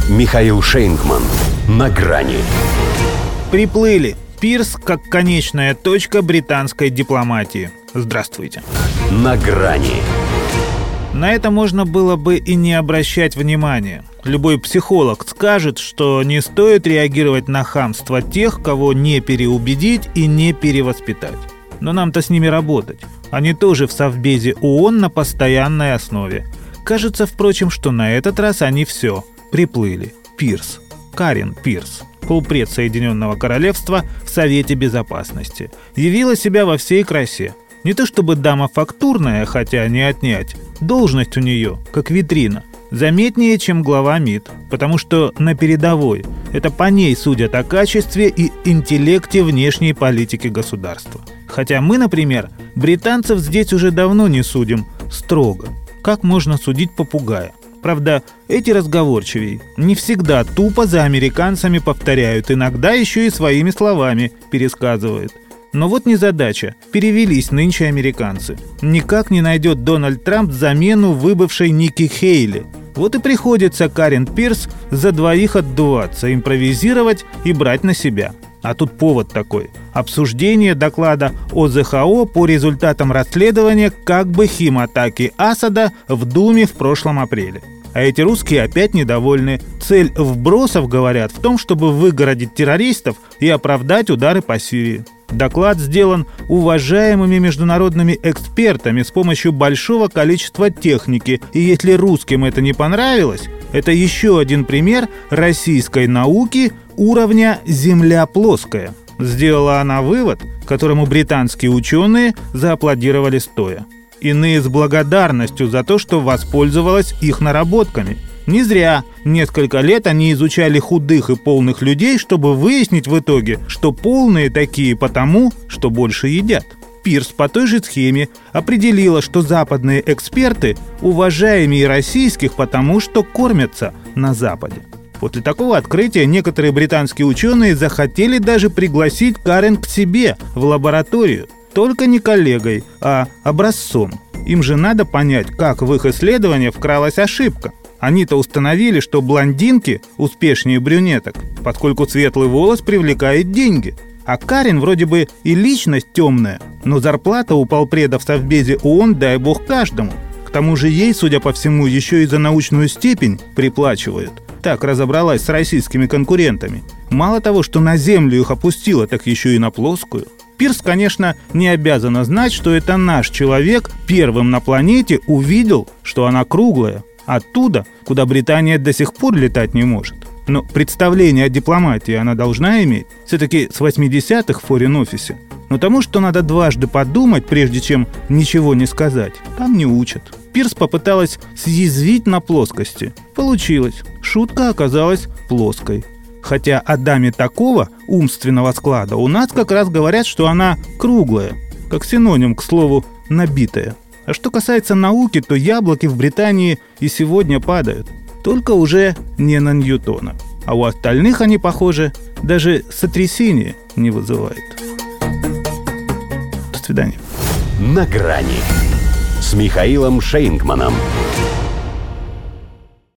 Михаил Шейнгман. На грани. Приплыли. Пирс как конечная точка британской дипломатии. Здравствуйте. На грани. На это можно было бы и не обращать внимания. Любой психолог скажет, что не стоит реагировать на хамство тех, кого не переубедить и не перевоспитать. Но нам-то с ними работать. Они тоже в Совбезе ООН на постоянной основе. Кажется, впрочем, что на этот раз они все приплыли. Пирс. Карен Пирс, полпред Соединенного Королевства в Совете Безопасности, явила себя во всей красе. Не то чтобы дама фактурная, хотя не отнять. Должность у нее, как витрина, заметнее, чем глава МИД, потому что на передовой. Это по ней судят о качестве и интеллекте внешней политики государства. Хотя мы, например, британцев здесь уже давно не судим строго. Как можно судить попугая? Правда, эти разговорчивей не всегда тупо за американцами повторяют, иногда еще и своими словами пересказывают. Но вот незадача. Перевелись нынче американцы. Никак не найдет Дональд Трамп замену выбывшей Никки Хейли. Вот и приходится Карен Пирс за двоих отдуваться, импровизировать и брать на себя. А тут повод такой. Обсуждение доклада ОЗХО по результатам расследования как бы химатаки Асада в Думе в прошлом апреле. А эти русские опять недовольны. Цель вбросов, говорят, в том, чтобы выгородить террористов и оправдать удары по Сирии. Доклад сделан уважаемыми международными экспертами с помощью большого количества техники. И если русским это не понравилось, это еще один пример российской науки уровня «Земля плоская». Сделала она вывод, которому британские ученые зааплодировали стоя. Иные с благодарностью за то, что воспользовалась их наработками. Не зря несколько лет они изучали худых и полных людей, чтобы выяснить в итоге, что полные такие потому, что больше едят. Пирс по той же схеме определила, что западные эксперты уважаемее российских потому, что кормятся на Западе. После такого открытия некоторые британские ученые захотели даже пригласить Карен к себе в лабораторию. Только не коллегой, а образцом. Им же надо понять, как в их исследование вкралась ошибка. Они-то установили, что блондинки успешнее брюнеток, поскольку светлый волос привлекает деньги. А Карен вроде бы и личность темная, но зарплата у полпреда в Совбезе ООН, дай бог, каждому. К тому же ей, судя по всему, еще и за научную степень приплачивают. Так разобралась с российскими конкурентами. Мало того, что на землю их опустила, так еще и на плоскую. Пирс, конечно, не обязана знать, что это наш человек первым на планете увидел, что она круглая, оттуда, куда Британия до сих пор летать не может. Но представление о дипломатии она должна иметь. Все-таки с 80-х в Foreign Office. Но тому, что надо дважды подумать, прежде чем ничего не сказать, там не учат. Пирс попыталась съязвить на плоскости. Получилось. Шутка оказалась плоской. Хотя о даме такого умственного склада у нас как раз говорят, что она круглая, как синоним, к слову, набитая. А что касается науки, то яблоки в Британии и сегодня падают. Только уже не на Ньютона. А у остальных они, похоже, даже сотрясения не вызывают. До свидания. На грани с Михаилом Шейнгманом.